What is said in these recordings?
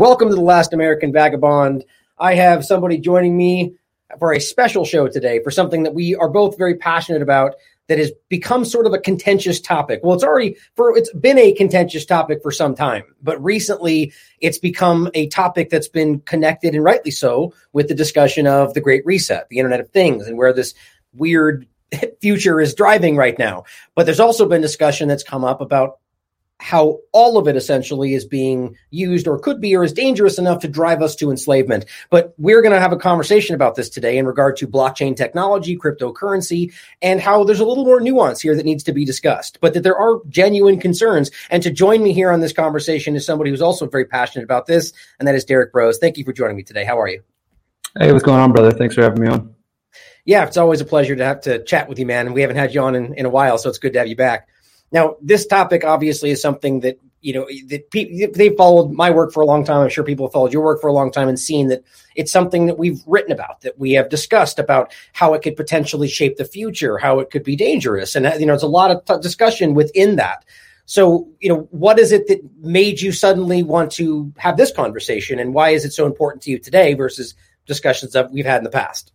Welcome to The Last American Vagabond. I have somebody joining me for a special show today for something that we are both very passionate about that has become sort of a contentious topic. Well, it's been a contentious topic for some time, but recently it's become a topic that's been connected, and rightly so, with the discussion of the Great Reset, the Internet of Things, and where this weird future is driving right now. But there's also been discussion that's come up about how all of it essentially is being used or could be or is dangerous enough to drive us to enslavement. But we're going to have a conversation about this today in regard to blockchain technology, cryptocurrency, and how there's a little more nuance here that needs to be discussed, but that there are genuine concerns. And to join me here on this conversation is somebody who's also very passionate about this, and that is Derek Brose. Thank you for joining me today. How are you? Hey, what's going on, brother? Thanks for having me on. Yeah, it's always a pleasure to have to chat with you, man. And we haven't had you on in a while, so it's good to have you back. Now, this topic obviously is something that, they've followed my work for a long time. I'm sure people have followed your work for a long time and seen that it's something that we've written about, that we have discussed about how it could potentially shape the future, how it could be dangerous. And, it's a lot of discussion within that. So, what is it that made you suddenly want to have this conversation, and why is it so important to you today versus discussions that we've had in the past?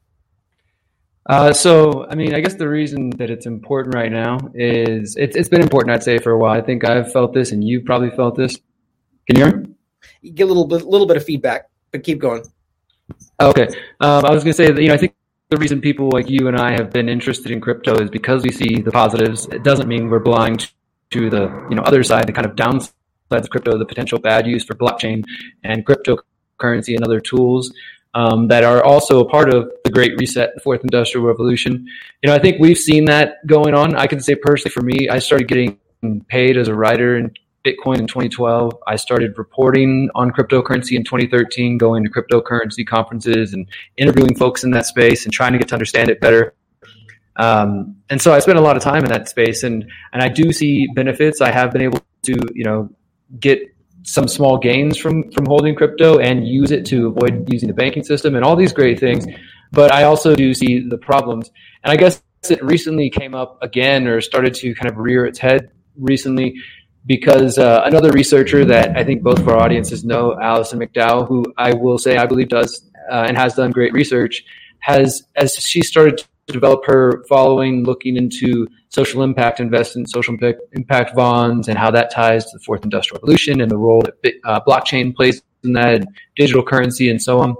I guess the reason that it's important right now is it's been important, I'd say, for a while. I think I've felt this, and you've probably felt this. Can you hear me? You get a little bit of feedback, but keep going. Okay. I was going to say that, I think the reason people like you and I have been interested in crypto is because we see the positives. It doesn't mean we're blind to the, other side, the kind of downside of crypto, the potential bad use for blockchain and cryptocurrency and other tools. That are also a part of the Great Reset, the Fourth Industrial Revolution. I think we've seen that going on. I can say personally for me, I started getting paid as a writer in Bitcoin in 2012. I started reporting on cryptocurrency in 2013, going to cryptocurrency conferences and interviewing folks in that space and trying to get to understand it better. And so I spent a lot of time in that space, and I do see benefits. I have been able to, get some small gains from holding crypto and use it to avoid using the banking system and all these great things. But I also do see the problems. And I guess it recently came up again, or started to kind of rear its head recently, because another researcher that I think both of our audiences know, Alison McDowell, who I will say I believe does and has done great research, as she started to develop her following, looking into social impact investments, social impact bonds, and how that ties to the Fourth Industrial Revolution and the role that blockchain plays in that, and digital currency and so on.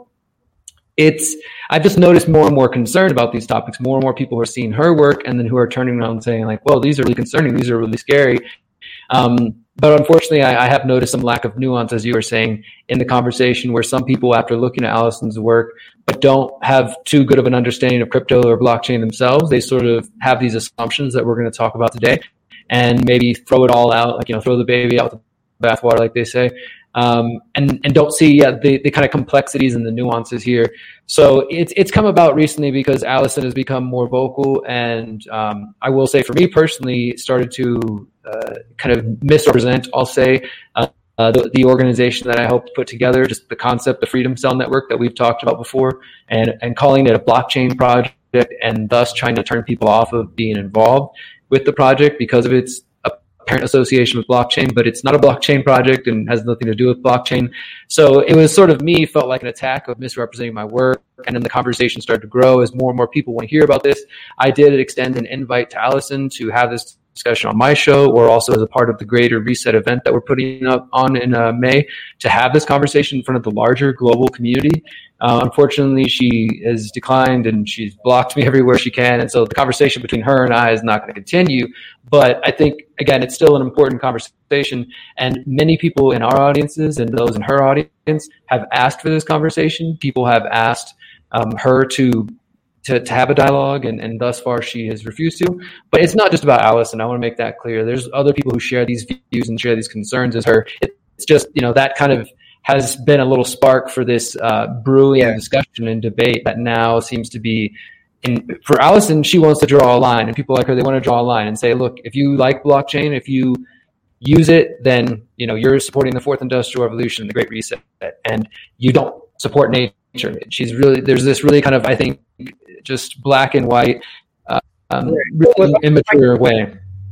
I've just noticed more and more concern about these topics. More and more people are seeing her work and then who are turning around and saying like, well, these are really concerning. These are really scary. But unfortunately, I have noticed some lack of nuance, as you were saying, in the conversation, where some people, after looking at Alison's work, but don't have too good of an understanding of crypto or blockchain themselves, they sort of have these assumptions that we're going to talk about today, and maybe throw it all out, throw the baby out with the bathwater, like they say, and don't see the kind of complexities and the nuances here. So it's come about recently because Alison has become more vocal, and I will say, for me personally, started to kind of misrepresent, I'll say, the organization that I helped put together, just the concept, the Freedom Cell Network that we've talked about before, and calling it a blockchain project, and thus trying to turn people off of being involved with the project because of its apparent association with blockchain. But it's not a blockchain project and has nothing to do with blockchain. So it was sort of felt like an attack of misrepresenting my work. And then the conversation started to grow as more and more people want to hear about this. I did extend an invite to Alison to have this discussion on my show, or also as a part of the Greater Reset event that we're putting up on in May, to have this conversation in front of the larger global community. Unfortunately, she has declined and she's blocked me everywhere she can. And so the conversation between her and I is not going to continue. But I think, again, it's still an important conversation. And many people in our audiences and those in her audience have asked for this conversation. People have asked her to have a dialogue, and thus far she has refused to. But it's not just about Alison. I want to make that clear. There's other people who share these views and share these concerns as her. It's just, that kind of has been a little spark for this brewing discussion and debate that now seems to be for Alison. She wants to draw a line, and people like her, they want to draw a line and say, look, if you like blockchain, if you use it, then you're supporting the Fourth Industrial Revolution, the Great Reset, and you don't support nature. There's this really kind of, I think, just black and white, really immature way.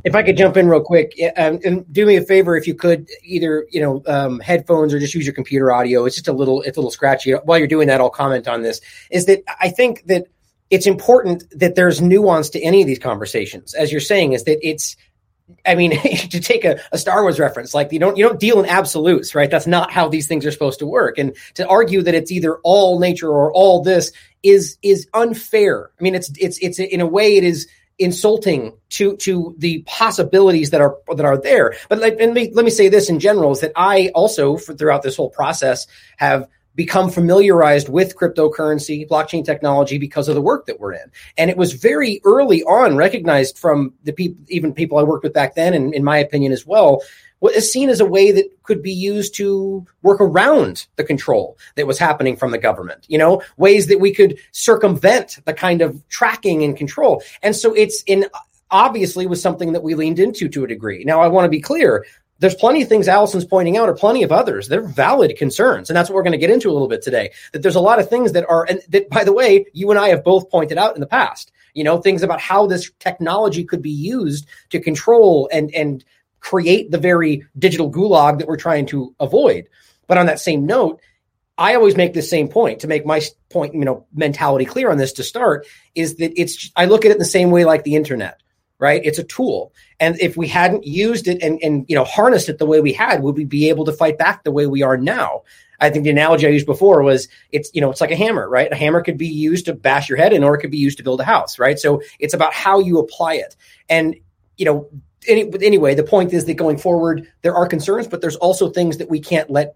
If I could jump in real quick, and do me a favor, if you could, either headphones or just use your computer audio. It's a little scratchy. While you're doing that, I'll comment on this. Is that I think that it's important that there's nuance to any of these conversations. As you're saying, is that to take a Star Wars reference, like you don't deal in absolutes, right? That's not how these things are supposed to work. And to argue that it's either all nature or all this is unfair. I mean, it's in a way it is insulting to the possibilities that are there. But let me say this in general, is that I also, throughout this whole process, have become familiarized with cryptocurrency, blockchain technology, because of the work that we're in. And it was very early on recognized from the people I worked with back then, and in my opinion as well, what is seen as a way that could be used to work around the control that was happening from the government, ways that we could circumvent the kind of tracking and control. And so obviously was something that we leaned into to a degree. Now, I want to be clear. There's plenty of things Allison's pointing out, or plenty of others. They're valid concerns. And that's what we're going to get into a little bit today, that there's a lot of things that are, and that, by the way, you and I have both pointed out in the past, things about how this technology could be used to control and create the very digital gulag that we're trying to avoid. But on that same note, I always make the same point to make my point, mentality clear on this to start, is that I look at it in the same way like the internet, right? It's a tool. And if we hadn't used it and harnessed it the way we had, would we be able to fight back the way we are now? I think the analogy I used before was it's like a hammer, right? A hammer could be used to bash your head in, or it could be used to build a house, right? So it's about how you apply it. And, anyway, the point is that going forward, there are concerns, but there's also things that we can't let,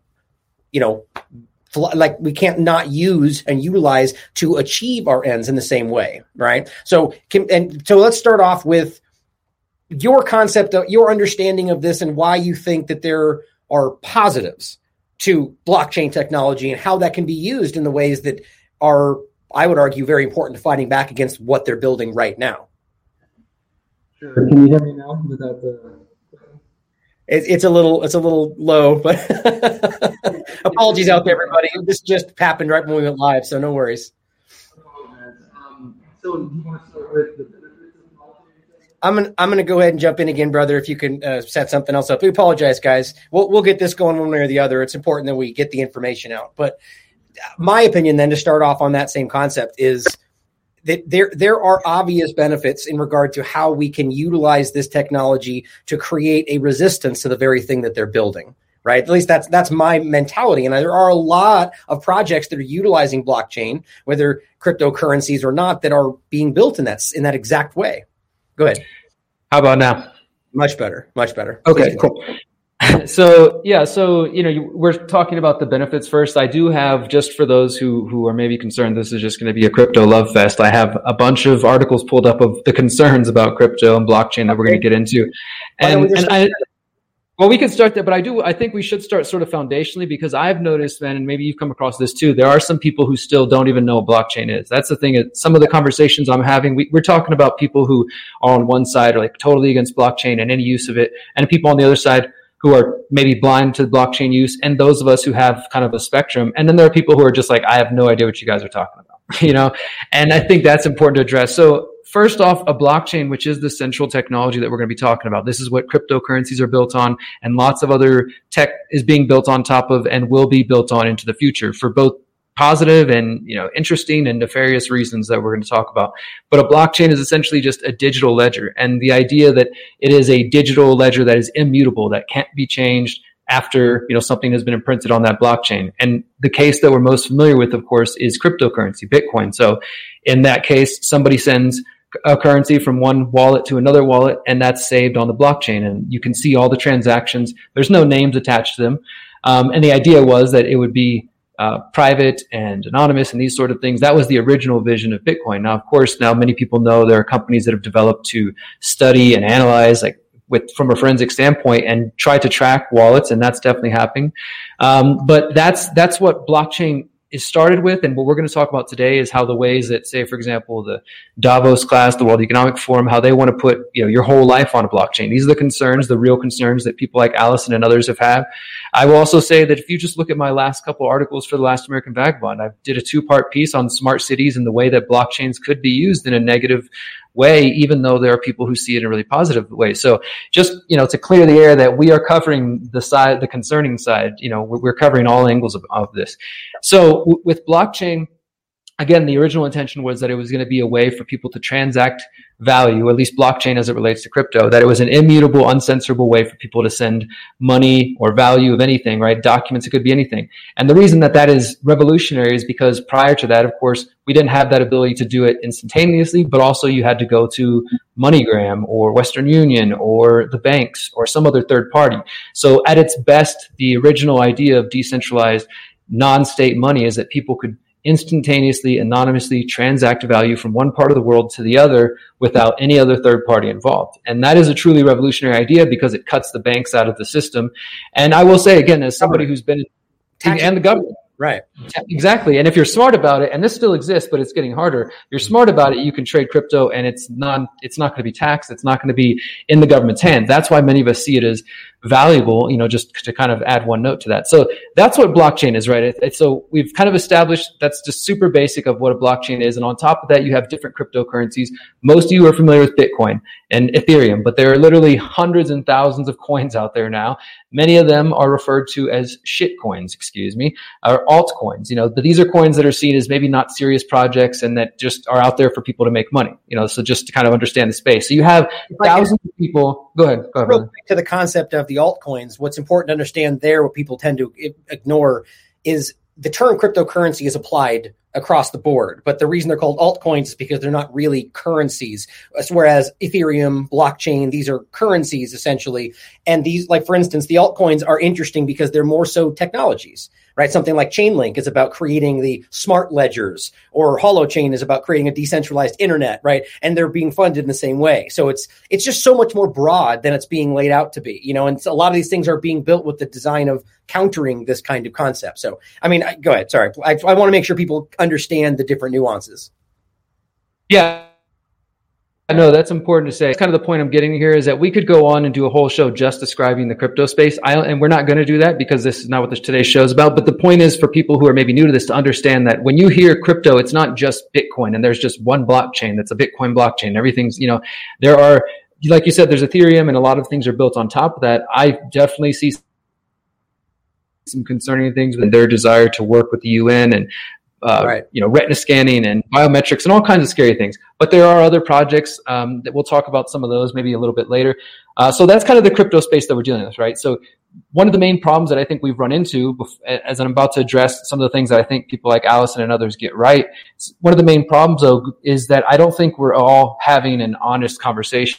we can't not use and utilize to achieve our ends in the same way, right? So let's start off with your concept, your understanding of this, and why you think that there are positives to blockchain technology and how that can be used in the ways that are, I would argue, very important to fighting back against what they're building right now. Sure. Can you hear me now without the? It's a little low, but apologies out there, everybody. This just happened right when we went live, so no worries. So you want to start with the benefits of blockchain? I'm gonna go ahead and jump in again, brother. If you can set something else up, we apologize, guys. We'll get this going one way or the other. It's important that we get the information out. But my opinion, then, to start off on that same concept, is that there are obvious benefits in regard to how we can utilize this technology to create a resistance to the very thing that they're building, right? At least that's my mentality. And there are a lot of projects that are utilizing blockchain, whether cryptocurrencies or not, that are being built in that exact way. Go ahead. How about now? Much better. Okay, cool. So we're talking about the benefits first. I do have, just for those who are maybe concerned, this is just going to be a crypto love fest. I have a bunch of articles pulled up of the concerns about crypto and blockchain that we're going to get into. Well, we can start there, but I think we should start sort of foundationally, because I've noticed, man, and maybe you've come across this too, there are some people who still don't even know what blockchain is. That's the thing. Some of the conversations I'm having, we're talking about people who are on one side are like totally against blockchain and any use of it, and people on the other side who are maybe blind to blockchain use, and those of us who have kind of a spectrum. And then there are people who are just like, I have no idea what you guys are talking about, and I think that's important to address. So first off, a blockchain, which is the central technology that we're going to be talking about. This is what cryptocurrencies are built on, and lots of other tech is being built on top of and will be built on into the future for both positive and interesting and nefarious reasons that we're going to talk about. But a blockchain is essentially just a digital ledger, and the idea that it is a digital ledger that is immutable, that can't be changed after something has been imprinted on that blockchain. And the case that we're most familiar with, of course, is cryptocurrency, Bitcoin. So in that case, somebody sends a currency from one wallet to another wallet, and that's saved on the blockchain, and you can see all the transactions. There's no names attached to them, and the idea was that it would be private and anonymous and these sort of things. That was the original vision of Bitcoin. Now, of course, many people know there are companies that have developed to study and analyze, from a forensic standpoint, and try to track wallets, and that's definitely happening. But that's what blockchain is started with, and what we're going to talk about today is how the ways that, say, for example, the Davos class, the World Economic Forum, how they want to put your whole life on a blockchain. These are the concerns, the real concerns that people like Allison and others have had. I will also say that if you just look at my last couple articles for the Last American Vagabond, I did a 2-part piece on smart cities and the way that blockchains could be used in a negative way, even though there are people who see it in a really positive way. So just, to clear the air that we are covering the concerning side, we're covering all angles of this. So with blockchain, again, the original intention was that it was going to be a way for people to transact value, at least blockchain as it relates to crypto, that it was an immutable, uncensorable way for people to send money or value of anything, right? Documents, it could be anything. And the reason that is revolutionary is because prior to that, of course, we didn't have that ability to do it instantaneously, but also you had to go to MoneyGram or Western Union or the banks or some other third party. So at its best, the original idea of decentralized non-state money is that people could instantaneously, anonymously transact value from one part of the world to the other without any other third party involved. And that is a truly revolutionary idea because it cuts the banks out of the system. And I will say again, as somebody who's been and the government. Right. Exactly. And if you're smart about it, and this still exists, but it's getting harder, if you're smart about it, you can trade crypto and it's not going to be taxed. It's not going to be in the government's hands. That's why many of us see it as valuable, just to kind of add one note to that. So that's what blockchain is, right? So we've kind of established that's just super basic of what a blockchain is. And on top of that, you have different cryptocurrencies. Most of you are familiar with Bitcoin and Ethereum, but there are literally hundreds and thousands of coins out there now. Many of them are referred to as shit coins, or altcoins. But these are coins that are seen as maybe not serious projects and that just are out there for people to make money, so just to kind of understand the space. So you have thousands of people. Go ahead. Real quick to the concept of the altcoins, what's important to understand there, what people tend to ignore, is the term cryptocurrency is applied across the board. But the reason they're called altcoins is because they're not really currencies. Whereas Ethereum, blockchain, these are currencies essentially. And these, like for instance, the altcoins are interesting because they're more so technologies, right? Something like Chainlink is about creating the smart ledgers, or Holochain is about creating a decentralized internet, right? And they're being funded in the same way. So it's just so much more broad than it's being laid out to be, and so a lot of these things are being built with the design of countering this kind of concept. So, go ahead. Sorry. I want to make sure people understand the different nuances. Yeah. No, that's important to say. It's kind of the point I'm getting here is that we could go on and do a whole show just describing the crypto space. And we're not going to do that because this is not what today's show is about. But the point is for people who are maybe new to this to understand that when you hear crypto, it's not just Bitcoin and there's just one blockchain that's a Bitcoin blockchain. Everything's, there are, like you said, there's Ethereum and a lot of things are built on top of that. I definitely see some concerning things with their desire to work with the UN and retina scanning and biometrics and all kinds of scary things. But there are other projects that we'll talk about some of those maybe a little bit later. So that's kind of the crypto space that we're dealing with, right? So one of the main problems that I think we've run into as I'm about to address some of the things that I think people like Allison and others get right. One of the main problems though is that I don't think we're all having an honest conversation.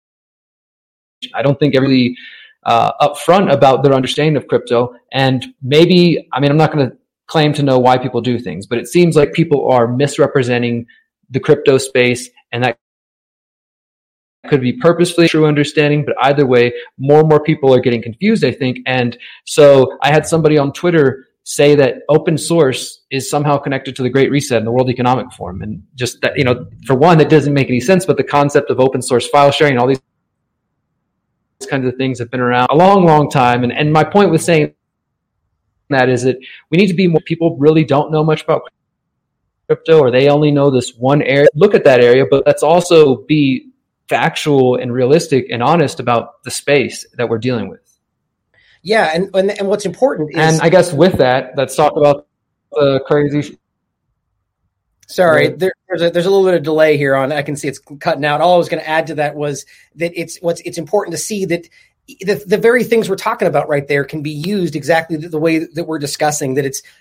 I don't think everybody upfront about their understanding of crypto. And maybe, I'm not going to claim to know why people do things, but it seems like people are misrepresenting the crypto space, and that could be purposefully true understanding, but either way, more and more people are getting confused, I think. And so I had somebody on Twitter say that open source is somehow connected to the Great Reset and the World Economic Forum. And just that, for one, that doesn't make any sense, but the concept of open source file sharing, all these kinds of things have been around a long, long time. And my point with saying that is that we need to be more, people really don't know much about crypto, or they only know this one area. Look at that area, but let's also be factual and realistic and honest about the space that we're dealing with. Yeah, and what's important is... And I guess with that, let's talk about the crazy... Sorry, there's a little bit of delay here on. I can see it's cutting out. All I was going to add to that was that it's important to see that the very things we're talking about right there can be used exactly the way that we're discussing. That it's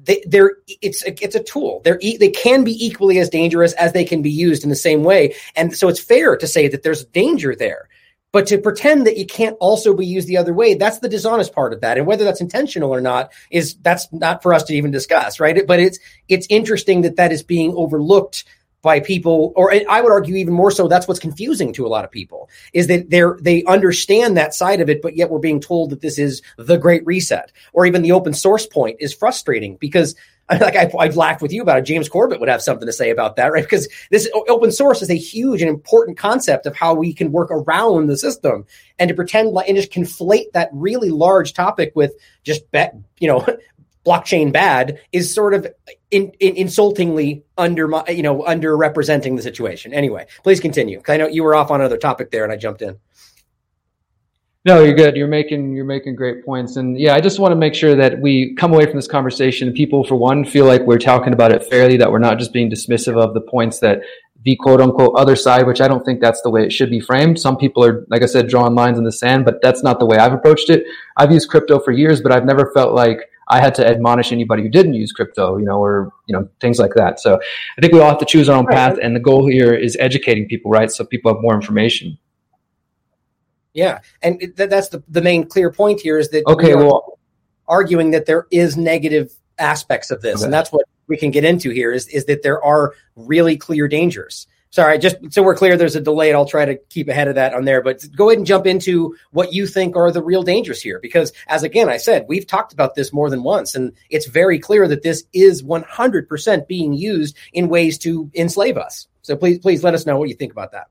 a tool. They can be equally as dangerous as they can be used in the same way, and so it's fair to say that there's danger there. But to pretend that you can't also be used the other way, that's the dishonest part of that. And whether that's intentional or not, that's not for us to even discuss, right? But it's interesting that is being overlooked by people, or I would argue even more so, that's what's confusing to a lot of people, is that they understand that side of it, but yet we're being told that this is the Great Reset, or even the open source point is frustrating because I've laughed with you about it. James Corbett would have something to say about that, right? Because this open source is a huge and important concept of how we can work around the system, and to pretend and just conflate that really large topic with just blockchain bad is sort of insultingly underrepresenting the situation. Anyway, please continue, because I know you were off on another topic there and I jumped in. No, you're good. You're making great points. And yeah, I just want to make sure that we come away from this conversation and people, for one, feel like we're talking about it fairly, that we're not just being dismissive of the points that the quote unquote other side, which I don't think that's the way it should be framed. Some people are, like I said, drawing lines in the sand, but that's not the way I've approached it. I've used crypto for years, but I've never felt like I had to admonish anybody who didn't use crypto, or things like that. So I think we all have to choose our own path. And the goal here is educating people, right? So people have more information. Yeah, and that's the main clear point here, is that arguing that there is negative aspects of this, and that's what we can get into here, is that there are really clear dangers. Sorry, just so we're clear, there's a delay, and I'll try to keep ahead of that on there, but go ahead and jump into what you think are the real dangers here, because as again I said, we've talked about this more than once, and it's very clear that this is 100% being used in ways to enslave us. So please let us know what you think about that.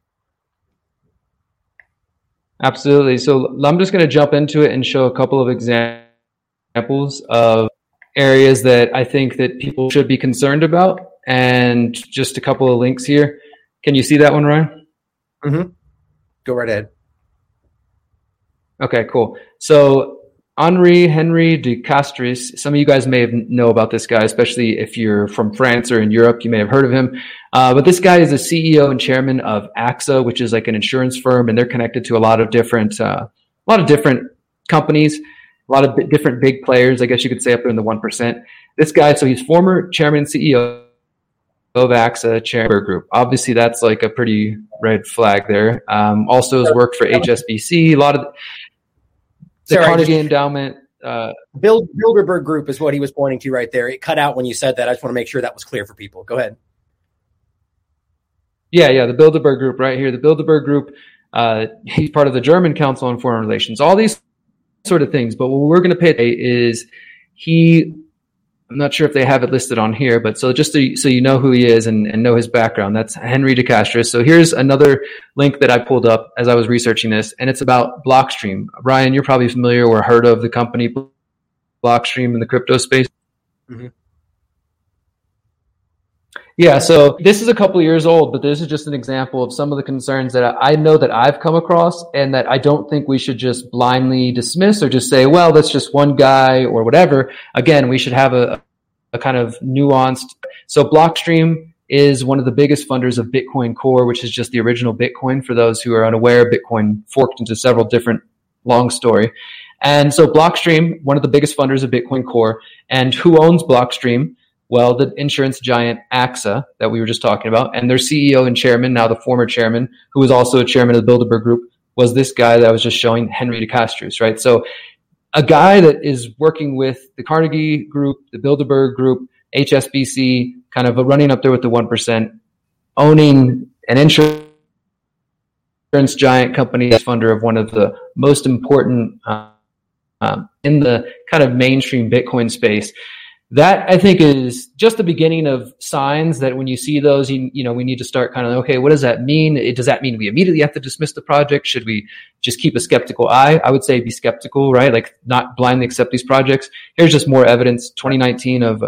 Absolutely. So I'm just going to jump into it and show a couple of examples of areas that I think that people should be concerned about, and just a couple of links here. Can you see that one, Ryan? Mm-hmm. Go right ahead. Okay, cool. So Henri de Castries, some of you guys may know about this guy, especially if you're from France or in Europe, you may have heard of him. But this guy is the CEO and chairman of AXA, which is like an insurance firm, and they're connected to a lot of different companies, a lot of different big players, I guess you could say, up there in the 1%. This guy, so he's former chairman and CEO of AXA, Chairman Group. Obviously, that's like a pretty red flag there. Also has worked for HSBC, a lot of the Carnegie Endowment. Bilderberg Group is what he was pointing to right there. It cut out when you said that. I just want to make sure that was clear for people. Go ahead. Yeah, the Bilderberg Group right here. The Bilderberg Group, he's part of the German Council on Foreign Relations, all these sort of things. But what we're going to pay is I'm not sure if they have it listed on here, but so just so you know who he is and know his background, that's Henri de Castries. So here's another link that I pulled up as I was researching this, and it's about Blockstream. Ryan, you're probably familiar or heard of the company Blockstream in the crypto space. Mm-hmm. Yeah, so this is a couple of years old, but this is just an example of some of the concerns that I know that I've come across, and that I don't think we should just blindly dismiss or just say, well, that's just one guy or whatever. Again, we should have a kind of nuanced. So Blockstream is one of the biggest funders of Bitcoin Core, which is just the original Bitcoin. For those who are unaware, Bitcoin forked into several different, long story. And so Blockstream, one of the biggest funders of Bitcoin Core. And who owns Blockstream? Well, the insurance giant AXA that we were just talking about, and their CEO and chairman, now the former chairman, who was also a chairman of the Bilderberg Group, was this guy that I was just showing, Henri de Castries, right? So a guy that is working with the Carnegie Group, the Bilderberg Group, HSBC, kind of running up there with the 1%, owning an insurance giant company as funder of one of the most important in the kind of mainstream Bitcoin space. That, I think, is just the beginning of signs that when you see those, we need to start kind of, okay, what does that mean? Does that mean we immediately have to dismiss the project? Should we just keep a skeptical eye? I would say be skeptical, right? Like not blindly accept these projects. Here's just more evidence, 2019 of,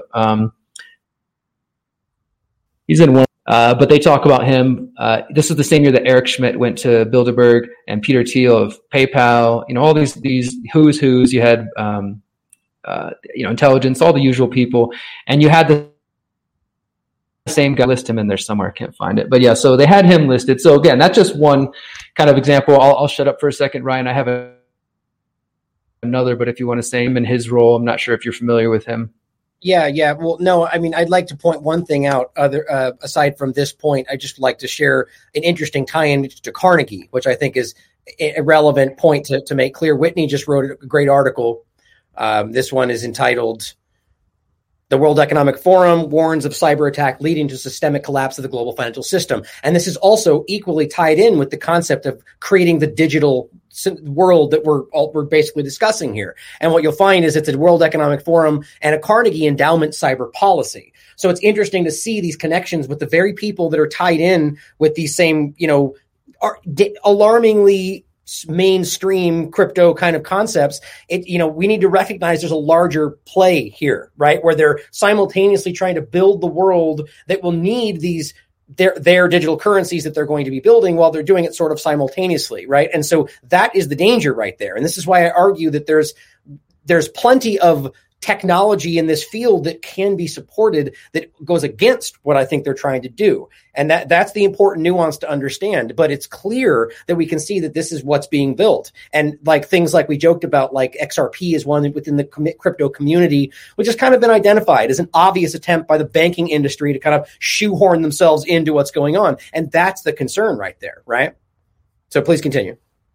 he's in one, but they talk about him. This is the same year that Eric Schmidt went to Bilderberg, and Peter Thiel of PayPal, all these who's. You had, intelligence, all the usual people, and you had the same guy. List him in there somewhere. I can't find it, but yeah. So they had him listed. So again, that's just one kind of example. I'll shut up for a second, Ryan. I have another, but if you want to say him in his role, I'm not sure if you're familiar with him. Yeah. Well, no, I mean, I'd like to point one thing out. Aside from this point, I just like to share an interesting tie-in to Carnegie, which I think is a relevant point to make clear. Whitney just wrote a great article. This one is entitled, "The World Economic Forum Warns of Cyber Attack Leading to Systemic Collapse of the Global Financial System." And this is also equally tied in with the concept of creating the digital world that we're basically discussing here. And what you'll find is it's a World Economic Forum and a Carnegie Endowment cyber policy. So it's interesting to see these connections with the very people that are tied in with these same, alarmingly mainstream crypto kind of concepts. We need to recognize there's a larger play here, right? Where they're simultaneously trying to build the world that will need these their digital currencies that they're going to be building while they're doing it sort of simultaneously, right? And so that is the danger right there. And this is why I argue that there's plenty of technology in this field that can be supported that goes against what I think they're trying to do. And that's the important nuance to understand. But it's clear that we can see that this is what's being built. And like things like we joked about, like XRP is one within the crypto community, which has kind of been identified as an obvious attempt by the banking industry to kind of shoehorn themselves into what's going on. And that's the concern right there, right? So please continue.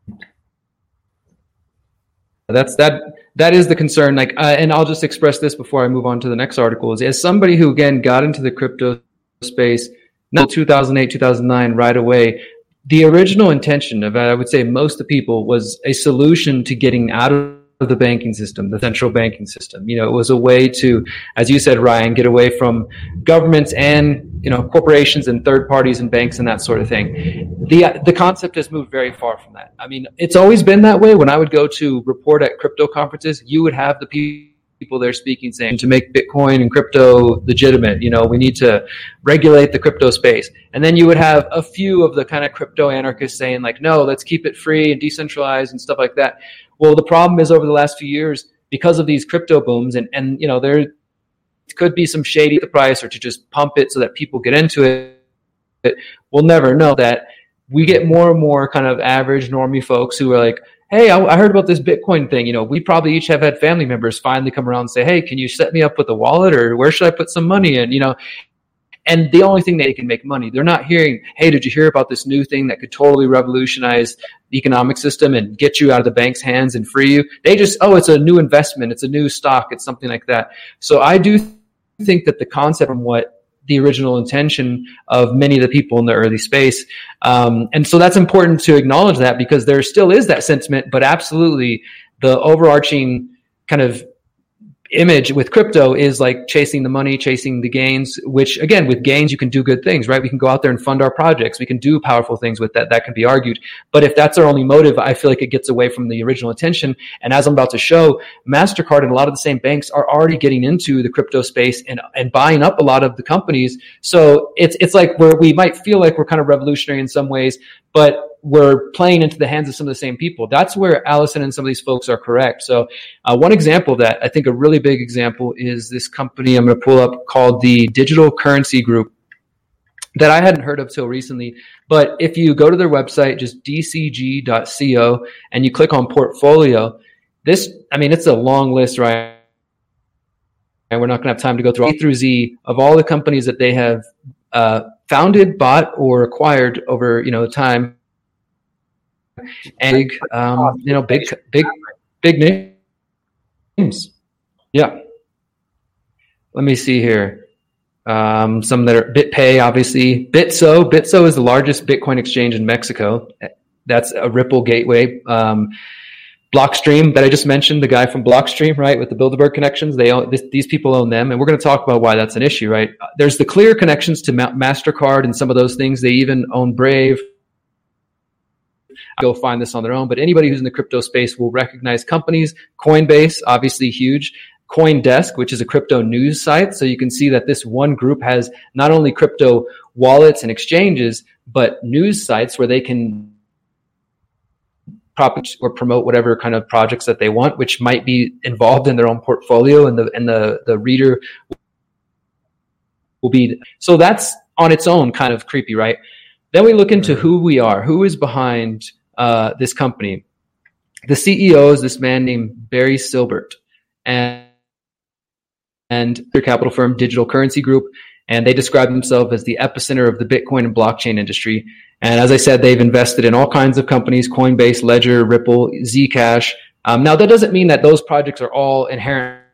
That is the concern. And I'll just express this before I move on to the next article. Is as somebody who again got into the crypto space, not 2008, 2009, right away. The original intention of, I would say, most of the people was a solution to getting out of the banking system, the central banking system. It was a way to, as you said, Ryan, get away from governments and corporations and third parties and banks and that sort of thing. The concept has moved very far from that. I mean, it's always been that way. When I would go to report at crypto conferences, you would have the people there speaking, saying to make Bitcoin and crypto legitimate, we need to regulate the crypto space. And then you would have a few of the kind of crypto anarchists saying like, no, let's keep it free and decentralized and stuff like that. Well, the problem is over the last few years, because of these crypto booms and there could be some shady at the price or to just pump it so that people get into it. We'll never know that. We get more and more kind of average normie folks who are like, hey, I heard about this Bitcoin thing. We probably each have had family members finally come around and say, hey, can you set me up with a wallet, or where should I put some money in? And the only thing they can make money, they're not hearing, hey, did you hear about this new thing that could totally revolutionize the economic system and get you out of the bank's hands and free you? They just, it's a new investment. It's a new stock. It's something like that. So I do think that the concept from what the original intention of many of the people in the early space. And so that's important to acknowledge that, because there still is that sentiment, but absolutely the overarching kind of image with crypto is like chasing the money, chasing the gains, which again, with gains, you can do good things, right? We can go out there and fund our projects. We can do powerful things with that. That can be argued. But if that's our only motive, I feel like it gets away from the original intention. And as I'm about to show, MasterCard and a lot of the same banks are already getting into the crypto space and buying up a lot of the companies. So it's like where we might feel like we're kind of revolutionary in some ways, but we're playing into the hands of some of the same people. That's where Allison and some of these folks are correct. So one example of that, I think a really big example, is this company I'm going to pull up called the Digital Currency Group, that I hadn't heard of till recently. But if you go to their website, just dcg.co, and you click on portfolio, it's a long list, right? And we're not going to have time to go through A through Z of all the companies that they have founded, bought, or acquired over time. And big names. Yeah. Let me see here. Some that are BitPay, obviously. Bitso is the largest Bitcoin exchange in Mexico. That's a Ripple gateway. Blockstream that I just mentioned, the guy from Blockstream, right, with the Bilderberg connections, these people own them, and we're going to talk about why that's an issue, right? There's the clear connections to MasterCard and some of those things. They even own Brave. Go find this on their own, but anybody who's in the crypto space will recognize companies. Coinbase, obviously huge. CoinDesk, which is a crypto news site. So you can see that this one group has not only crypto wallets and exchanges, but news sites where they can propagate or promote whatever kind of projects that they want, which might be involved in their own portfolio, and the reader will be. So that's on its own kind of creepy, right? Then we look into who we are, who is behind this company. The CEO is this man named Barry Silbert, and their capital firm, Digital Currency Group, and they describe themselves as the epicenter of the Bitcoin and blockchain industry. And as I said, they've invested in all kinds of companies: Coinbase, Ledger, Ripple, Zcash. Now, that doesn't mean that those projects are all inherently,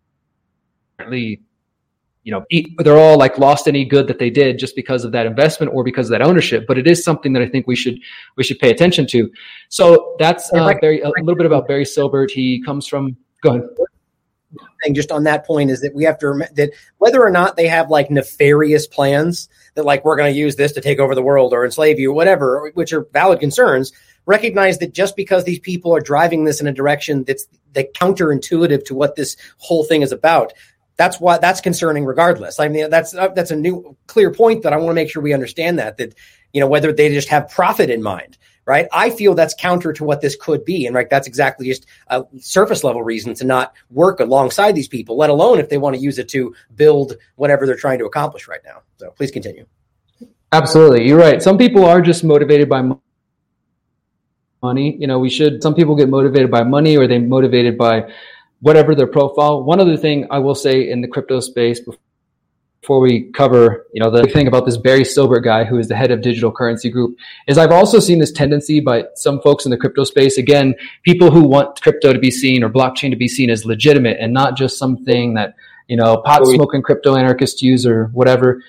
they're all like lost any good that they did just because of that investment or because of that ownership. But it is something that I think we should pay attention to. So that's a little bit about Barry Silbert. He comes from. Go ahead. Thing just on that point is that we have to remember that whether or not they have like nefarious plans that like we're going to use this to take over the world or enslave you, whatever, which are valid concerns, recognize that just because these people are driving this in a direction that's counterintuitive to what this whole thing is about, that's concerning regardless. I mean, that's a new clear point that I want to make sure we understand that, whether they just have profit in mind, right? I feel that's counter to what this could be. And right, that's exactly just a surface level reason to not work alongside these people, let alone if they want to use it to build whatever they're trying to accomplish right now. So please continue. Absolutely. You're right. Some people are just motivated by money. Some people get motivated by money, or they motivated by whatever their profile. One other thing I will say in the crypto space before we cover, the thing about this Barry Silbert guy, who is the head of Digital Currency Group, is I've also seen this tendency by some folks in the crypto space. Again, people who want crypto to be seen or blockchain to be seen as legitimate and not just something that, pot smoking crypto anarchists use or whatever.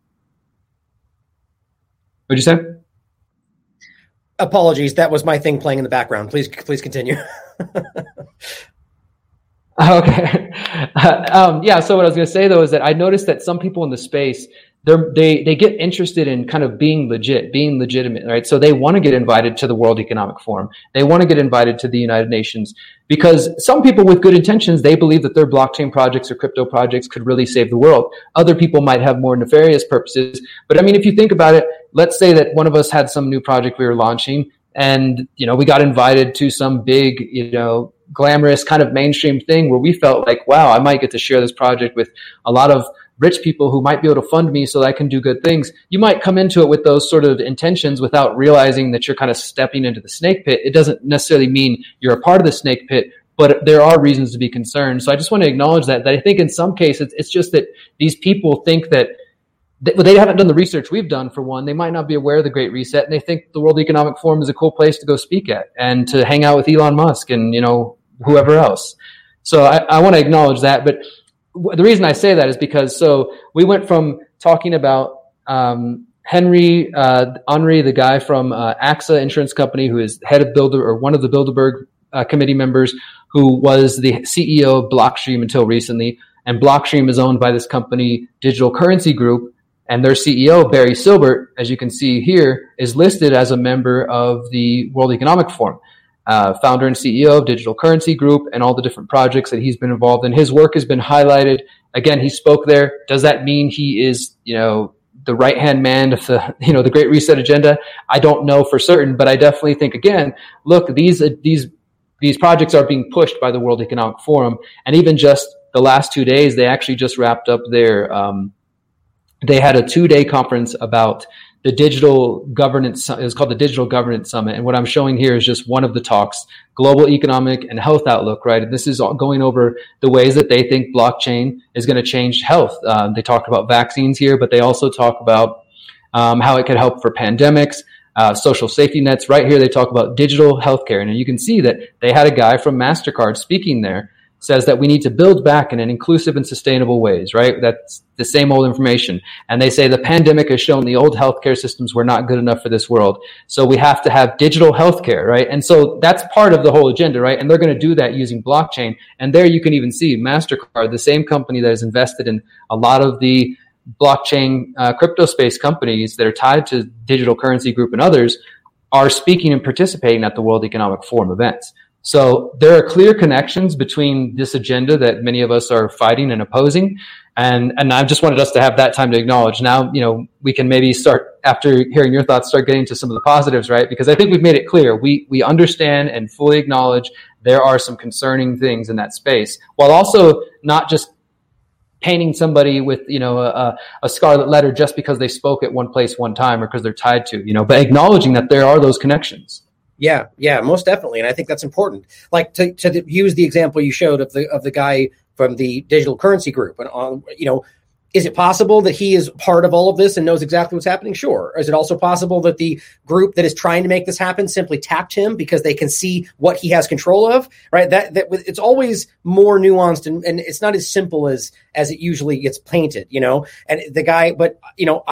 What'd you say? Apologies. That was my thing playing in the background. Please continue. Okay. So what I was going to say though is that I noticed that some people in the space, they get interested in kind of being legitimate, right? So they want to get invited to the World Economic Forum. They want to get invited to the United Nations because some people with good intentions, they believe that their blockchain projects or crypto projects could really save the world. Other people might have more nefarious purposes. But I mean, if you think about it, let's say that one of us had some new project we were launching and, we got invited to some big, glamorous kind of mainstream thing where we felt like, wow, I might get to share this project with a lot of rich people who might be able to fund me so that I can do good things. You might come into it with those sort of intentions without realizing that you're kind of stepping into the snake pit. It doesn't necessarily mean you're a part of the snake pit, but there are reasons to be concerned. So I just want to acknowledge that I think in some cases, it's just that these people think that they haven't done the research we've done, for one. They might not be aware of the Great Reset, and they think the World Economic Forum is a cool place to go speak at and to hang out with Elon Musk and, whoever else. So I want to acknowledge that. But the reason I say that is because we went from talking about Henry the guy from AXA Insurance Company, who is head of one of the Bilderberg committee members, who was the CEO of Blockstream until recently. And Blockstream is owned by this company, Digital Currency Group. And their CEO, Barry Silbert, as you can see here, is listed as a member of the World Economic Forum. Founder and CEO of Digital Currency Group and all the different projects that he's been involved in. His work has been highlighted. Again, he spoke there. Does that mean he is, the right-hand man of the Great Reset agenda? I don't know for certain, but I definitely think, again, look, these projects are being pushed by the World Economic Forum. And even just the last 2 days, they actually just wrapped up they had a 2-day conference about the digital governance. It was called the Digital Governance Summit. And what I'm showing here is just one of the talks, Global Economic and Health Outlook, right? And this is going over the ways that they think blockchain is going to change health. They talked about vaccines here, but they also talk about how it could help for pandemics, social safety nets. Right here, they talk about digital healthcare. And you can see that they had a guy from MasterCard speaking there, says that we need to build back in an inclusive and sustainable ways, right? That's the same old information. And they say the pandemic has shown the old healthcare systems were not good enough for this world. So we have to have digital healthcare, right? And so that's part of the whole agenda, right? And they're going to do that using blockchain. And there you can even see MasterCard, the same company that is invested in a lot of the blockchain crypto space companies that are tied to Digital Currency Group and others, are speaking and participating at the World Economic Forum events. So there are clear connections between this agenda that many of us are fighting and opposing. And I just wanted us to have that time to acknowledge. Now, we can maybe start, after hearing your thoughts, start getting to some of the positives, right? Because I think we've made it clear. We understand and fully acknowledge there are some concerning things in that space, while also not just painting somebody with, a scarlet letter just because they spoke at one place one time or because they're tied to, but acknowledging that there are those connections. Yeah, most definitely. And I think that's important. Like to use the example you showed of the guy from the Digital Currency Group, and is it possible that he is part of all of this and knows exactly what's happening? Sure. Or is it also possible that the group that is trying to make this happen simply tapped him because they can see what he has control of? Right. That it's always more nuanced and it's not as simple as it usually gets painted, And the guy, but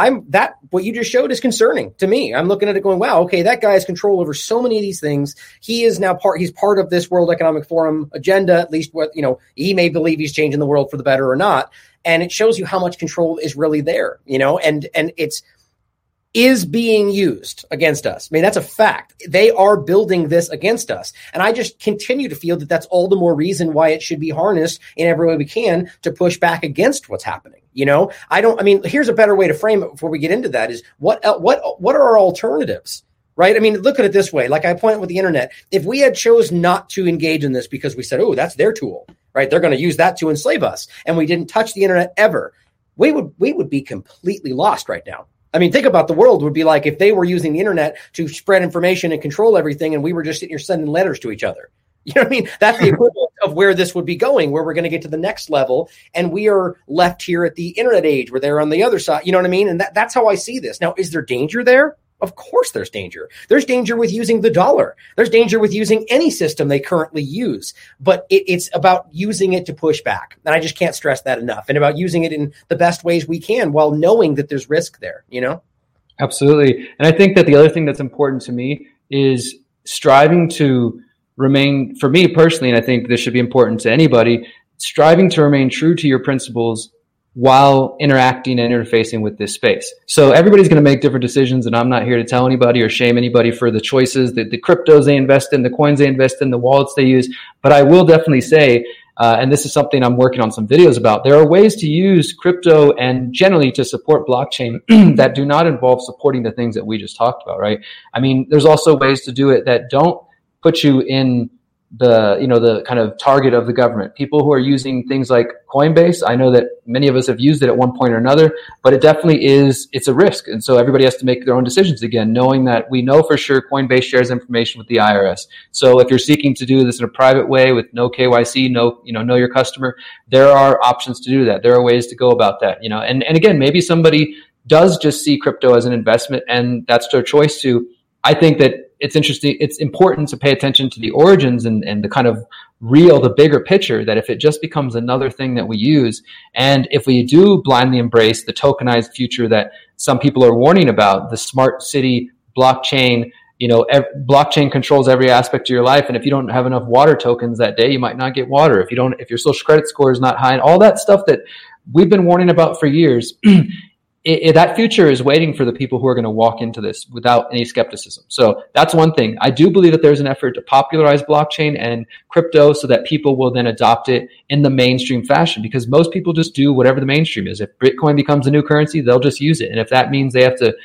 what you just showed is concerning to me. I'm looking at it going, wow, okay, that guy has control over so many of these things. He is now he's part of this World Economic Forum agenda, at least what, he may believe he's changing the world for the better or not. And it shows you how much control is really there, and is being used against us. I mean, that's a fact. They are building this against us. And I just continue to feel that that's all the more reason why it should be harnessed in every way we can to push back against what's happening. Here's a better way to frame it before we get into that is what are our alternatives? Right? I mean, look at it this way. Like I point with the internet, if we had chose not to engage in this because we said, oh, that's their tool, right? They're going to use that to enslave us. And we didn't touch the internet ever. We would be completely lost right now. I mean, think about the world would be like if they were using the internet to spread information and control everything, and we were just sitting here sending letters to each other. You know what I mean? That's the equivalent of where this would be going, where we're going to get to the next level, and we are left here at the internet age where they're on the other side. You know what I mean? And that's how I see this. Now, is there danger there? Of course there's danger. There's danger with using the dollar. There's danger with using any system they currently use. But it's about using it to push back. And I just can't stress that enough. And about using it in the best ways we can while knowing that there's risk there, Absolutely. And I think that the other thing that's important to me is striving to remain, for me personally, and I think this should be important to anybody, striving to remain true to your principles while interacting and interfacing with this space. So everybody's going to make different decisions, and I'm not here to tell anybody or shame anybody for the choices, the cryptos they invest in, the coins they invest in, the wallets they use. But I will definitely say, and this is something I'm working on some videos about, there are ways to use crypto and generally to support blockchain that do not involve supporting the things that we just talked about, right? I mean, there's also ways to do it that don't put you in the kind of target of the government. People who are using things like Coinbase, I know that many of us have used it at one point or another, but it definitely it's a risk. And so everybody has to make their own decisions again, knowing that we know for sure Coinbase shares information with the IRS. So if you're seeking to do this in a private way with no KYC, know your customer, there are options to do that. There are ways to go about that, and again, maybe somebody does just see crypto as an investment and that's their choice to. I think that it's interesting. It's important to pay attention to the origins and the kind of the bigger picture, that if it just becomes another thing that we use, and if we do blindly embrace the tokenized future that some people are warning about, the smart city blockchain, blockchain controls every aspect of your life. And if you don't have enough water tokens that day, you might not get water. If your social credit score is not high, and all that stuff that we've been warning about for years, that future is waiting for the people who are going to walk into this without any skepticism. So that's one thing. I do believe that there's an effort to popularize blockchain and crypto so that people will then adopt it in the mainstream fashion, because most people just do whatever the mainstream is. If Bitcoin becomes a new currency, they'll just use it. And if that means they have to,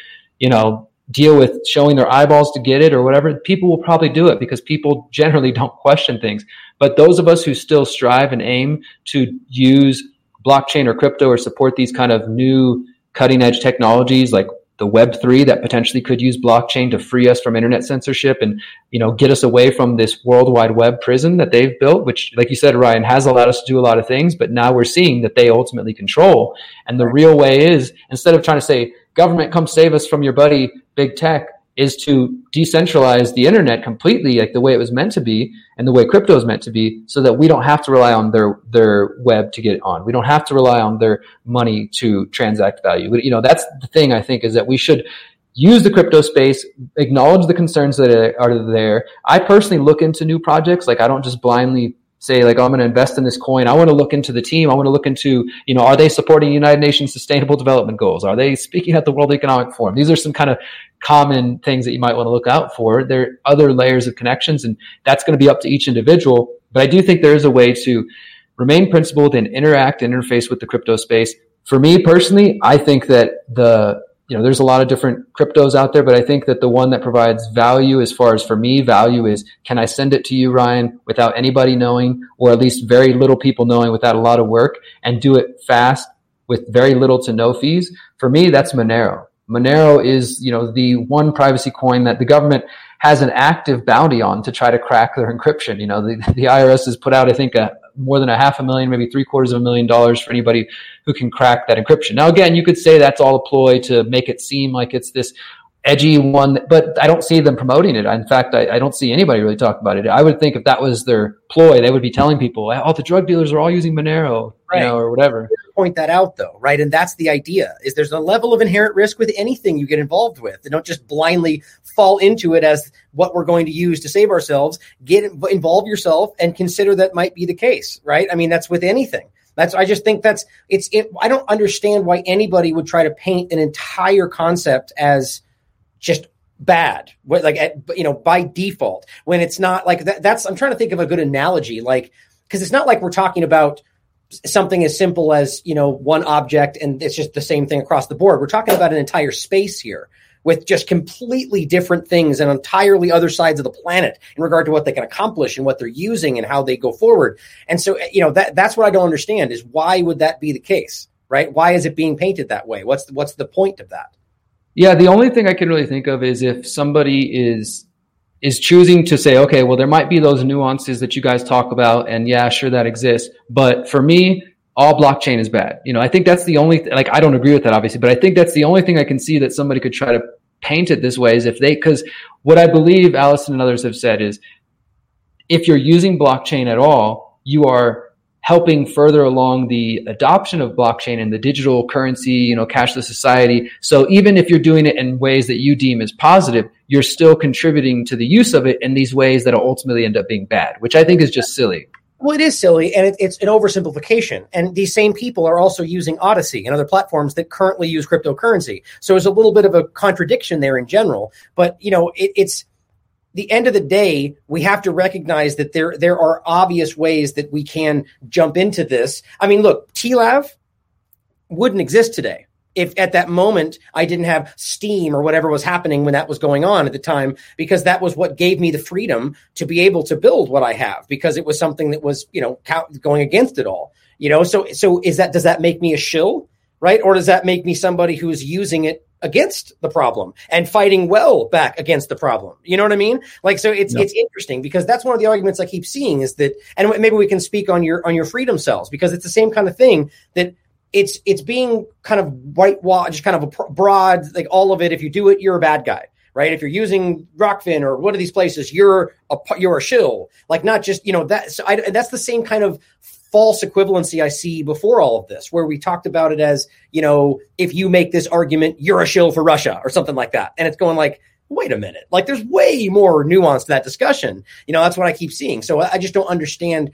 deal with showing their eyeballs to get it or whatever, people will probably do it because people generally don't question things. But those of us who still strive and aim to use blockchain or crypto or support these kind of new cutting edge technologies like the Web3 that potentially could use blockchain to free us from internet censorship and, get us away from this World Wide Web prison that they've built, which, like you said, Ryan, has allowed us to do a lot of things, but now we're seeing that they ultimately control. And the real way is, instead of trying to say, government, come save us from your buddy, big tech, is to decentralize the internet completely, like the way it was meant to be and the way crypto is meant to be, so that we don't have to rely on their web to get on. We don't have to rely on their money to transact value. That's the thing, I think, is that we should use the crypto space, acknowledge the concerns that are there. I personally look into new projects. Like, I don't just blindly say, like, oh, I'm going to invest in this coin. I want to look into the team. I want to look into, are they supporting United Nations Sustainable Development Goals? Are they speaking at the World Economic Forum? These are some kind of common things that you might want to look out for. There are other layers of connections, and that's going to be up to each individual. But I do think there is a way to remain principled and interact and interface with the crypto space. For me personally, I think that there's a lot of different cryptos out there, but I think that the one that provides value, as far as for me, value is, can I send it to you, Ryan, without anybody knowing, or at least very little people knowing, without a lot of work, and do it fast with very little to no fees? For me, that's Monero. Monero is, the one privacy coin that the government has an active bounty on to try to crack their encryption. The IRS has put out, I think, more than $500,000, maybe $750,000 for anybody who can crack that encryption. Now, again, you could say that's all a ploy to make it seem like it's this edgy one, but I don't see them promoting it. In fact, I don't see anybody really talk about it. I would think if that was their ploy, they would be telling people, oh, the drug dealers are all using Monero, right, or whatever. Point that out, though, right? And that's the idea, is there's a level of inherent risk with anything you get involved with. They don't just blindly fall into it as what we're going to use to save ourselves. Involve yourself and consider that might be the case, right? I mean, that's with anything. I just think I don't understand why anybody would try to paint an entire concept as just bad, by default, when it's not like that. I'm trying to think of a good analogy, because it's not like we're talking about something as simple as, one object and it's just the same thing across the board. We're talking about an entire space here with just completely different things and entirely other sides of the planet in regard to what they can accomplish and what they're using and how they go forward. And so, that's what I don't understand is why would that be the case, right? Why is it being painted that way? What's the point of that? Yeah, the only thing I can really think of is if somebody is choosing to say, okay, well, there might be those nuances that you guys talk about, and yeah, sure, that exists. But for me, all blockchain is bad. I think that's the only, I don't agree with that, obviously, but I think that's the only thing I can see that somebody could try to paint it this way is because what I believe Allison and others have said is if you're using blockchain at all, you are helping further along the adoption of blockchain and the digital currency, cashless society. So even if you're doing it in ways that you deem as positive, you're still contributing to the use of it in these ways that will ultimately end up being bad, which I think is just silly. Well, it is silly, and it's an oversimplification. And these same people are also using Odyssey and other platforms that currently use cryptocurrency. So there's a little bit of a contradiction there in general. But, it's the end of the day, we have to recognize that there are obvious ways that we can jump into this. I mean, look, TLAV wouldn't exist today if at that moment I didn't have Steam or whatever was happening when that was going on at the time, because that was what gave me the freedom to be able to build what I have, because it was something that was, going against it all, so does that make me a shill, right? Or does that make me somebody who is using it against the problem and fighting well back against the problem? You know what I mean? So it's interesting, because that's one of the arguments I keep seeing is that, and maybe we can speak on your freedom cells, because it's the same kind of thing that it's being kind of whitewashed, just kind of a broad, all of it. If you do it, you're a bad guy, right? If you're using Rockfin or one of these places, you're a shill, not just, that's the same kind of false equivalency I see before all of this, where we talked about it as, if you make this argument, you're a shill for Russia or something like that. And it's going wait a minute, there's way more nuance to that discussion. That's what I keep seeing. So I just don't understand,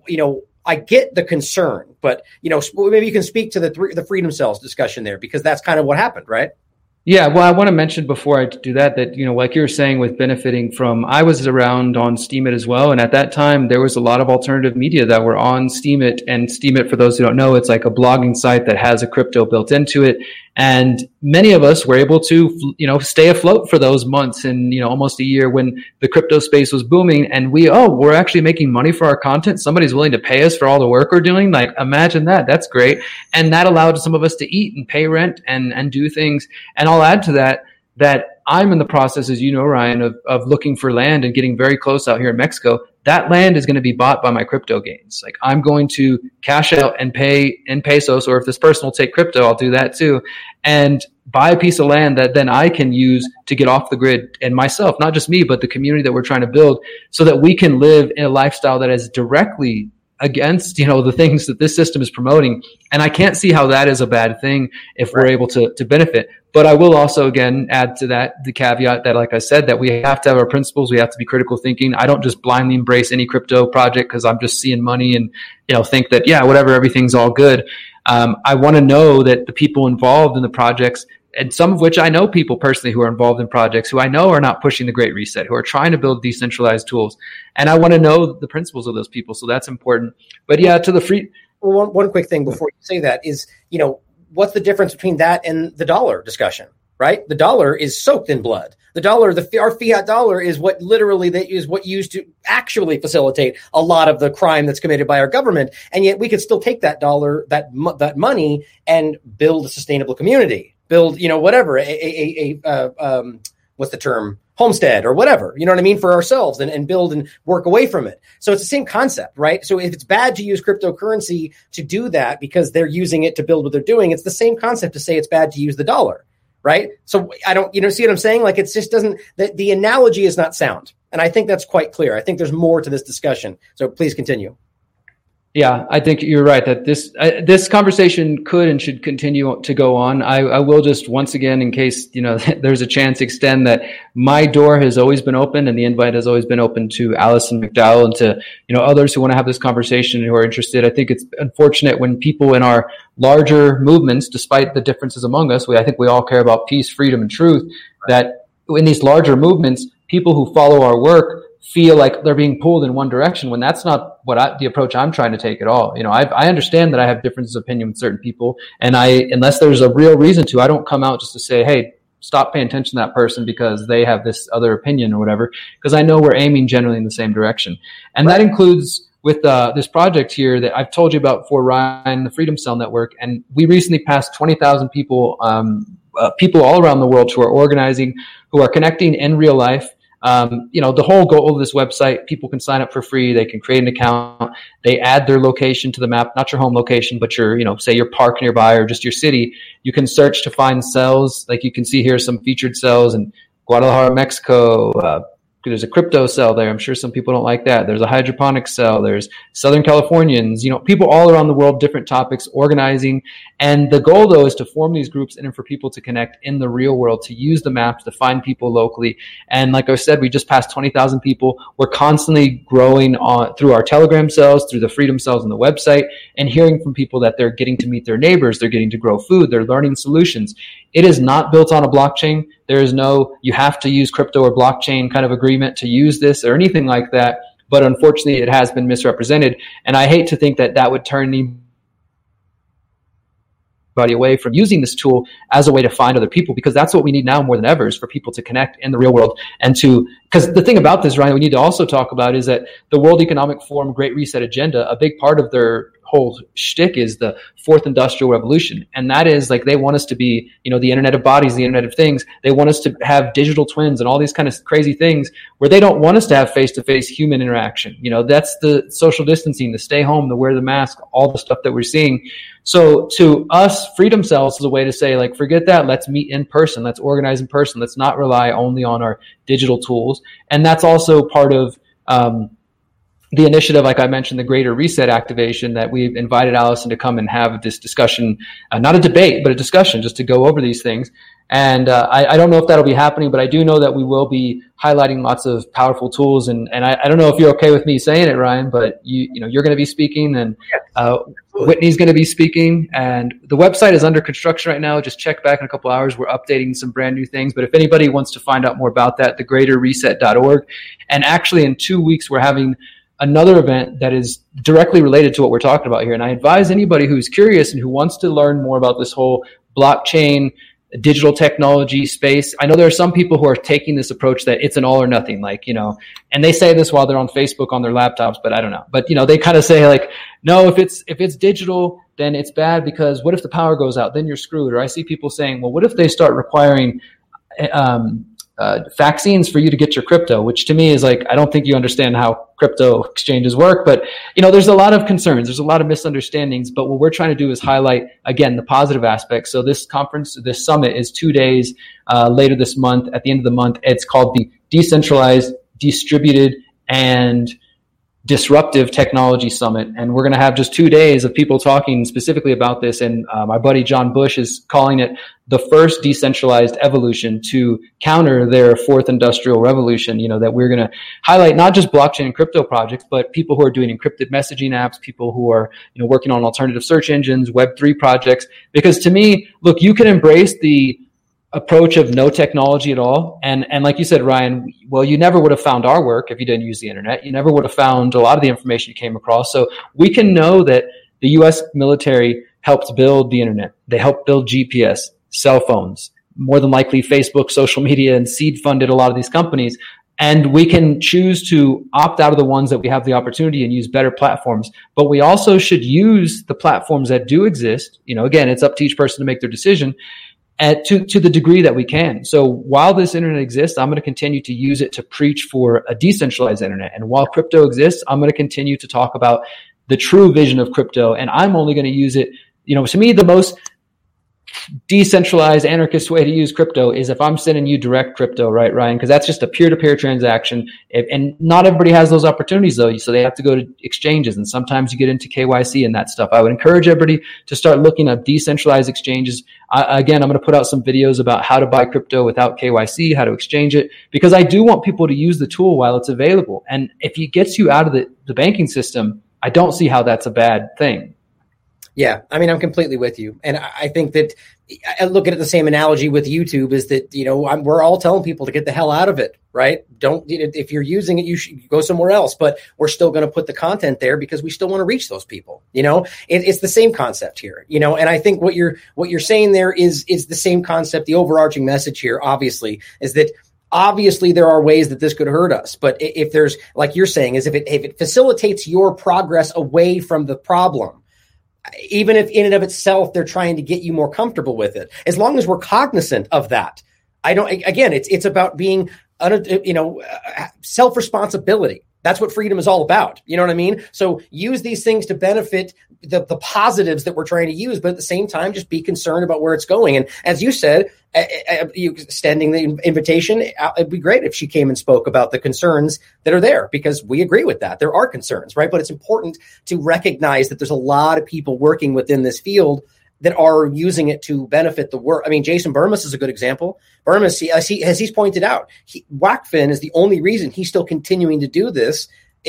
I get the concern, but, maybe you can speak to the freedom cells discussion there, because that's kind of what happened, right? Yeah, well, I want to mention before I do that, like you were saying with benefiting from, I was around on Steemit as well. And at that time, there was a lot of alternative media that were on Steemit. And Steemit, for those who don't know, it's like a blogging site that has a crypto built into it. And many of us were able to, stay afloat for those months and, almost a year when the crypto space was booming. And we're actually making money for our content. Somebody's willing to pay us for all the work we're doing. Imagine that. That's great. And that allowed some of us to eat and pay rent and do things. And I'll add to that I'm in the process, as you know, Ryan, of looking for land and getting very close out here in Mexico. That land is going to be bought by my crypto gains. I'm going to cash out and pay in pesos, or if this person will take crypto, I'll do that too, and buy a piece of land that then I can use to get off the grid, and myself, not just me, but the community that we're trying to build, so that we can live in a lifestyle that is directly against, the things that this system is promoting. And I can't see how that is a bad thing if we're able to benefit. But I will also, again, add to that the caveat that, like I said, that we have to have our principles. We have to be critical thinking. I don't just blindly embrace any crypto project because I'm just seeing money and, think that, yeah, whatever, everything's all good. I want to know that the people involved in the projects, and some of which I know people personally who are involved in projects who I know are not pushing the Great Reset, who are trying to build decentralized tools. And I want to know the principles of those people. So that's important. But yeah, to the free. Well, one quick thing before you say that is, what's the difference between that and the dollar discussion, right? The dollar is soaked in blood. The dollar, our fiat dollar is what literally is what used to actually facilitate a lot of the crime that's committed by our government. And yet we could still take that dollar, that money, and build a sustainable community. Build, whatever, what's the term? Homestead or whatever, you know what I mean, for ourselves and build and work away from it. So it's the same concept, right? So if it's bad to use cryptocurrency to do that because they're using it to build what they're doing, it's the same concept to say it's bad to use the dollar, right? So I don't, see what I'm saying? It just doesn't, the analogy is not sound. And I think that's quite clear. I think there's more to this discussion. So please continue. Yeah, I think you're right that this conversation could and should continue to go on. I will just once again, in case there's a chance, extend that my door has always been open, and the invite has always been open to Alison McDowell and to others who want to have this conversation and who are interested. I think it's unfortunate when people in our larger movements, despite the differences among us, I think we all care about peace, freedom, and truth. That in these larger movements, people who follow our work feel like they're being pulled in one direction when that's not the approach I'm trying to take at all. I understand that I have differences of opinion with certain people, and unless there's a real reason to, I don't come out just to say, hey, stop paying attention to that person because they have this other opinion or whatever, because I know we're aiming generally in the same direction. And that includes with this project here that I've told you about for Ryan, the Freedom Cell Network. And we recently passed 20,000 people, people all around the world who are organizing, who are connecting in real life. The whole goal of this website, people can sign up for free. They can create an account. They add their location to the map, not your home location, but your, say your park nearby or just your city. You can search to find cells. Like you can see here some featured cells in Guadalajara, Mexico. There's a crypto cell there. I'm sure some people don't like that. There's a hydroponic cell. There's Southern Californians, people all around the world, different topics, organizing. And the goal, though, is to form these groups and for people to connect in the real world, to use the maps, to find people locally. And like I said, we just passed 20,000 people. We're constantly growing through our Telegram cells, through the Freedom Cells on the website, and hearing from people that they're getting to meet their neighbors. They're getting to grow food. They're learning solutions. It is not built on a blockchain. There is no, you have to use crypto or blockchain kind of agreement to use this or anything like that. But unfortunately, it has been misrepresented. And I hate to think that that would turn anybody away from using this tool as a way to find other people, because that's what we need now more than ever, is for people to connect in the real world. And because the thing about this, Ryan, we need to also talk about is that the World Economic Forum Great Reset agenda, a big part of their whole shtick is the fourth industrial revolution. And that is like, they want us to be, the internet of bodies, the internet of things. They want us to have digital twins and all these kind of crazy things where they don't want us to have face-to-face human interaction. That's the social distancing, the stay home, the wear the mask, all the stuff that we're seeing. So to us, Freedom Cells is a way to say, like, forget that. Let's meet in person. Let's organize in person. Let's not rely only on our digital tools. And that's also part of, the initiative, like I mentioned, the Greater Reset activation, that we've invited Alison to come and have this discussion, not a debate, but a discussion just to go over these things. And I don't know if that'll be happening, but I do know that we will be highlighting lots of powerful tools. And I don't know if you're okay with me saying it, Ryan, but you're going to be speaking, and Whitney's going to be speaking. And the website is under construction right now. Just check back in a couple hours. We're updating some brand new things. But if anybody wants to find out more about that, thegreaterreset.org. And actually in 2 weeks, we're having another event that is directly related to what we're talking about here. And I advise anybody who's curious and who wants to learn more about this whole blockchain, digital technology space. I know there are some people who are taking this approach that it's an all or nothing, and they say this while they're on Facebook on their laptops, but I don't know. But, they kind of say like, no, if it's digital, then it's bad, because what if the power goes out? Then you're screwed. Or I see people saying, well, what if they start requiring, vaccines for you to get your crypto, which to me is like, I don't think you understand how crypto exchanges work. But, there's a lot of concerns. There's a lot of misunderstandings. But what we're trying to do is highlight, again, the positive aspects. So this conference, this summit is 2 days later this month. At the end of the month, it's called the Decentralized, Distributed, and Disruptive Technology Summit. And we're going to have just 2 days of people talking specifically about this. And my buddy John Bush is calling it the first decentralized evolution to counter their fourth industrial revolution. That we're going to highlight not just blockchain and crypto projects, but people who are doing encrypted messaging apps, people who are, working on alternative search engines, Web3 projects. Because to me, look, you can embrace the approach of no technology at all. And like you said, Ryan, well, you never would have found our work if you didn't use the internet. You never would have found a lot of the information you came across. So we can know that the U.S. military helped build the internet. They helped build GPS, cell phones, more than likely Facebook, social media, and seed funded a lot of these companies. And we can choose to opt out of the ones that we have the opportunity and use better platforms. But we also should use the platforms that do exist. Again, it's up to each person to make their decision. To the degree that we can. So while this internet exists, I'm going to continue to use it to preach for a decentralized internet. And while crypto exists, I'm going to continue to talk about the true vision of crypto. And I'm only going to use it, to me, the most decentralized anarchist way to use crypto is if I'm sending you direct crypto, right, Ryan? Because that's just a peer-to-peer transaction. And not everybody has those opportunities, though. So they have to go to exchanges, and sometimes you get into KYC and that stuff. I would encourage everybody to start looking at decentralized exchanges. Again, I'm going to put out some videos about how to buy crypto without KYC, how to exchange it, because I do want people to use the tool while it's available. And if it gets you out of the banking system, I don't see how that's a bad thing. Yeah, I mean, I'm completely with you. And I think that I look at it the same analogy with YouTube is that, we're all telling people to get the hell out of it, right? If you're using it, you should go somewhere else, but we're still going to put the content there because we still want to reach those people. It's the same concept here, and I think what you're saying there is the same concept. The overarching message here, obviously, is that obviously there are ways that this could hurt us, but if there's, like you're saying, is if it facilitates your progress away from the problem, even if in and of itself they're trying to get you more comfortable with it, as long as we're cognizant of that. It's about being self-responsibility. That's what freedom is all about. You know what I mean? So use these things to benefit the positives that we're trying to use, but at the same time, just be concerned about where it's going. And as you said, you extending the invitation, it'd be great if she came and spoke about the concerns that are there, because we agree with that. There are concerns, right? But it's important to recognize that there's a lot of people working within this field that are using it to benefit the work. I mean, Jason Bermas is a good example. Bermas, as he's pointed out, WACFin is the only reason he's still continuing to do this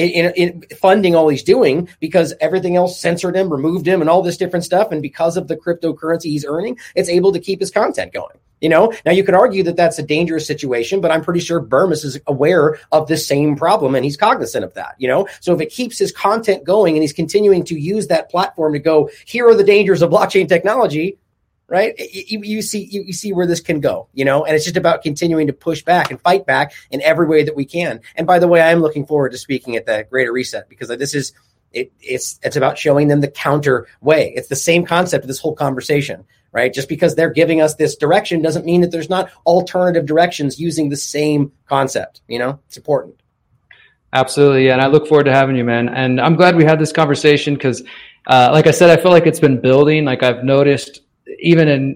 in funding all he's doing, because everything else censored him, removed him, and all this different stuff. And because of the cryptocurrency he's earning, it's able to keep his content going. Now you could argue that that's a dangerous situation, but I'm pretty sure Bermas is aware of this same problem and he's cognizant of that. So if it keeps his content going and he's continuing to use that platform to go, here are the dangers of blockchain technology, right? You see where this can go, and it's just about continuing to push back and fight back in every way that we can. And by the way, I am looking forward to speaking at the Greater Reset, because this is, it's about showing them the counter way. It's the same concept of this whole conversation, right? Just because they're giving us this direction doesn't mean that there's not alternative directions using the same concept. It's important. Absolutely. And I look forward to having you, man. And I'm glad we had this conversation because, like I said, I feel like it's been building. Like I've noticed even in,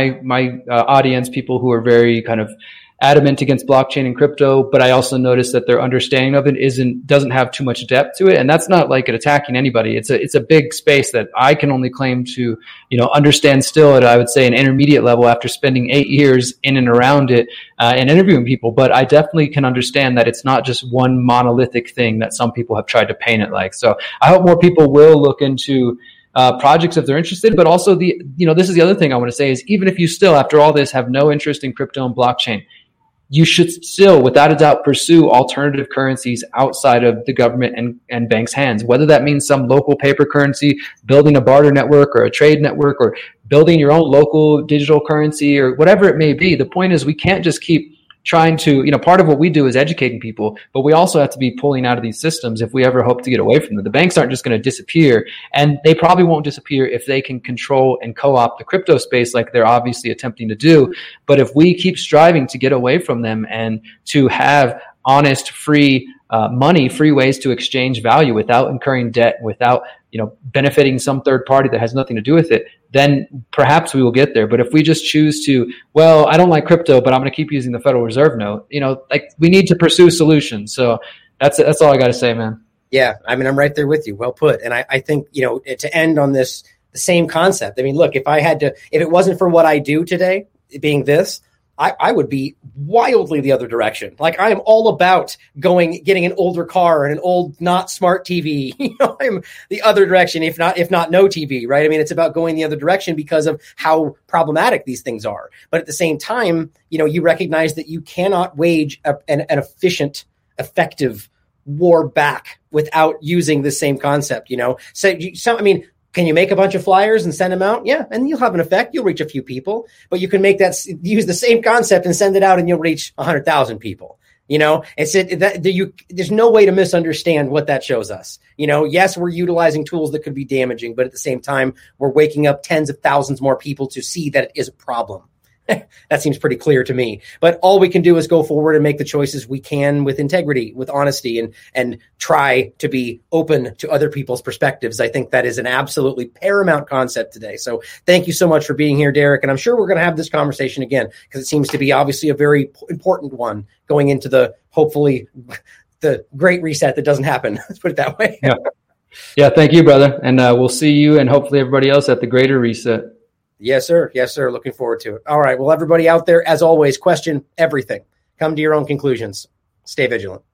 my audience, people who are very kind of adamant against blockchain and crypto, but I also noticed that their understanding of it doesn't have too much depth to it. And that's not like it attacking anybody. It's a big space that I can only claim to, understand still at, I would say, an intermediate level after spending 8 years in and around it and interviewing people. But I definitely can understand that it's not just one monolithic thing that some people have tried to paint it like. So I hope more people will look into projects if they're interested, but also this is the other thing I want to say is, even if you still, after all this, have no interest in crypto and blockchain, you should still, without a doubt, pursue alternative currencies outside of the government and banks' hands, whether that means some local paper currency, building a barter network or a trade network, or building your own local digital currency, or whatever it may be. The point is, we can't just keep trying to, part of what we do is educating people, but we also have to be pulling out of these systems if we ever hope to get away from them. The banks aren't just going to disappear, and they probably won't disappear if they can control and co-opt the crypto space like they're obviously attempting to do. But if we keep striving to get away from them and to have honest, free money, free ways to exchange value without incurring debt, without benefiting some third party that has nothing to do with it, then perhaps we will get there. But if we just choose to, well, I don't like crypto, but I'm going to keep using the Federal Reserve note, we need to pursue solutions. So that's all I got to say, man. Yeah. I mean, I'm right there with you. Well put. And I think, to end on this, the same concept. I mean, look, if it wasn't for what I do today, being this, I would be wildly the other direction. Like, I am all about getting an older car and an old, not smart TV. I'm the other direction, if not no TV, right? I mean, it's about going the other direction because of how problematic these things are. But at the same time, you recognize that you cannot wage an efficient, effective war back without using the same concept, can you make a bunch of flyers and send them out? Yeah, and you'll have an effect. You'll reach a few people, but you can use the same concept and send it out, and you'll reach 100,000 people. There's no way to misunderstand what that shows us. Yes, we're utilizing tools that could be damaging, but at the same time, we're waking up tens of thousands more people to see that it is a problem. That seems pretty clear to me. But all we can do is go forward and make the choices we can with integrity, with honesty, and try to be open to other people's perspectives. I think that is an absolutely paramount concept today. So thank you so much for being here, Derek. And I'm sure we're going to have this conversation again, because it seems to be obviously a very important one going into the, hopefully, the great reset that doesn't happen. Let's put it that way. Yeah. Thank you, brother. And we'll see you and hopefully everybody else at the greater reset. Yes, sir. Yes, sir. Looking forward to it. All right. Well, everybody out there, as always, question everything. Come to your own conclusions. Stay vigilant.